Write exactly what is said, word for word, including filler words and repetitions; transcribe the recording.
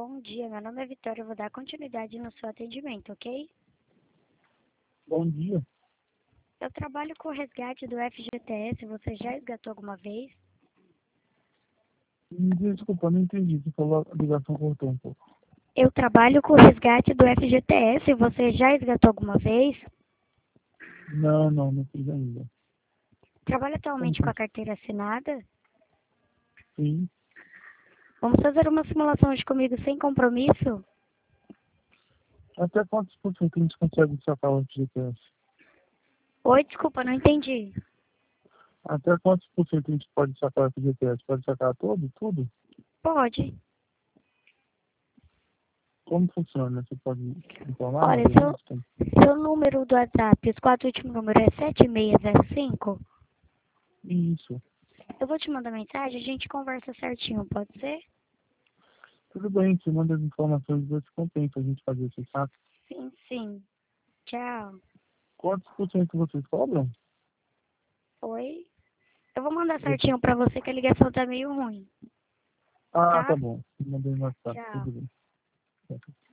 Bom dia, meu nome é Vitória, eu vou dar continuidade no seu atendimento, ok? Bom dia. Eu trabalho com o resgate do F G T S, você já resgatou alguma vez? Me desculpa, não entendi. Você falou, a ligação cortou um pouco. Eu trabalho com o resgate do F G T S, você já resgatou alguma vez? Não, não, não fiz ainda. Trabalha Como atualmente com que... a carteira assinada? Sim. Vamos fazer uma simulação hoje comigo sem compromisso? Até quantos por cento a gente consegue sacar o F G T S? Oi, desculpa, não entendi. Até quantos por cento a gente pode sacar o F G T S? Pode sacar todo, tudo? Pode. Como funciona? Você pode informar Olha, mais ou seu, menos? Como? seu número do WhatsApp, os quatro últimos números é sete seis zero cinco? Isso. Eu vou te mandar mensagem, a gente conversa certinho, pode ser? Tudo bem, você manda as informações e se compensa a gente fazer esse saco. Sim, sim. Tchau. Quantos por cento vocês cobram? Oi? Eu vou mandar Vocês... certinho pra você que a ligação tá meio ruim, Ah, tá? tá bom. Mandei no WhatsApp, Tchau. tudo bem.